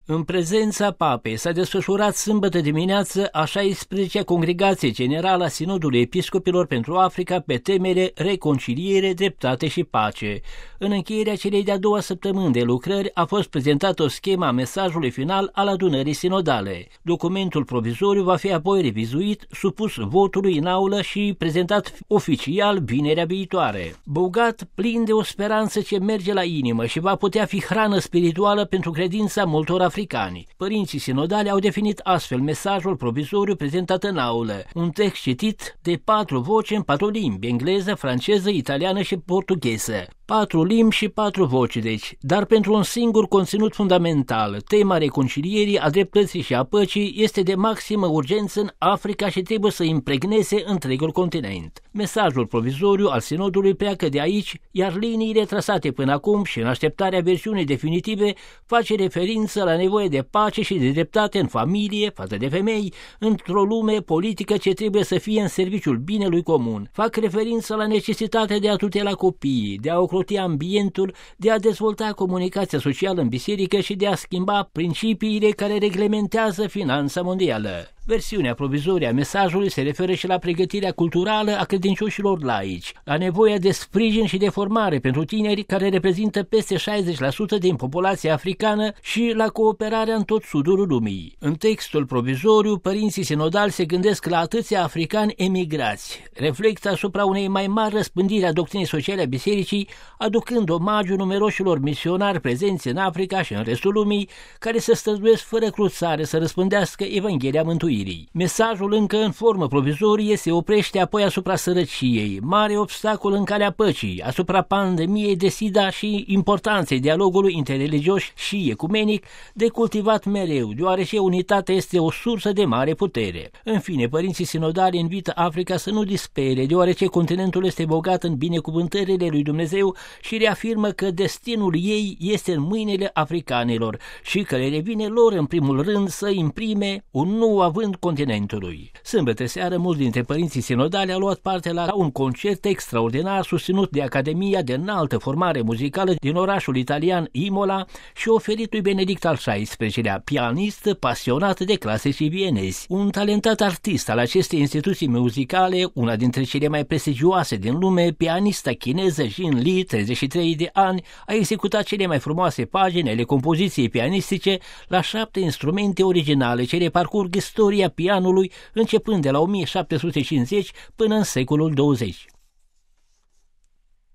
În prezența papei s-a desfășurat sâmbătă dimineață a 16-a Congregație Generală a Sinodului Episcopilor pentru Africa pe temele reconciliere, dreptate și pace. În încheierea celei de-a doua săptămâni de lucrări a fost prezentată o schemă a mesajului final al adunării sinodale. Documentul provizoriu va fi apoi revizuit, supus votului în aulă și prezentat oficial vinerea viitoare. Bogat, plin de o speranță ce merge la inimă și va putea fi hrană spirituală pentru credința multor africani. Părinții sinodali au definit astfel mesajul provizoriu prezentat în aulă, un text citit de 4 voci în 4 limbi, engleză, franceză, italiană și portugheză. 4 limbi și 4 voci, deci, dar pentru un singur conținut fundamental. Tema reconcilierii, a dreptății și a păcii este de maximă urgență în Africa și trebuie să impregneze întregul continent. Mesajul provizoriu al sinodului pleacă de aici, iar liniile trasate până acum și în așteptarea versiunii definitive face referință la nevoie de pace și de dreptate în familie, față de femei, într-o lume politică ce trebuie să fie în serviciul binelui comun. Fac referință la necesitatea de a tutela copiii, de a ocroti ambientul, de a dezvolta comunicația socială în biserică și de a schimba principiile care reglementează finanța mondială. Versiunea provizorie a mesajului se referă și la pregătirea culturală a credincioșilor laici, la nevoia de sprijin și de formare pentru tineri care reprezintă peste 60% din populația africană și la cooperarea în tot sudul lumii. În textul provizoriu, părinții sinodali se gândesc la atâția africani emigrați, reflectă asupra unei mai mari răspândiri a doctrinei sociale a bisericii, aducând omagiu numeroșilor misionari prezenți în Africa și în restul lumii, care se străduiesc fără cruțare să răspândească Evanghelia Mântuirii. Mesajul încă în formă provizorie se oprește apoi asupra sărăciei, mare obstacol în calea păcii, asupra pandemiei de sida și importanței dialogului interreligios și ecumenic de cultivat mereu, deoarece unitatea este o sursă de mare putere. În fine, părinții sinodali invită Africa să nu dispere, deoarece continentul este bogat în binecuvântările lui Dumnezeu și reafirmă că destinul ei este în mâinile africanilor și că le revine lor în primul rând să imprime un nou avânt continentului. Sâmbătă seară, mulți dintre părinții sinodali au luat parte la un concert extraordinar susținut de Academia de Înaltă Formare Muzicală din orașul italian Imola și oferit lui Benedict al XVI-lea, pianist pasionat de clasicii vienezi. Un talentat artist al acestei instituții muzicale, una dintre cele mai prestigioase din lume, pianista chineză Jin Li, 33 de ani, a executat cele mai frumoase pagini ale compoziției pianistice la 7 instrumente originale ce le parcurg istoria pianului începând de la 1750 până în secolul 20.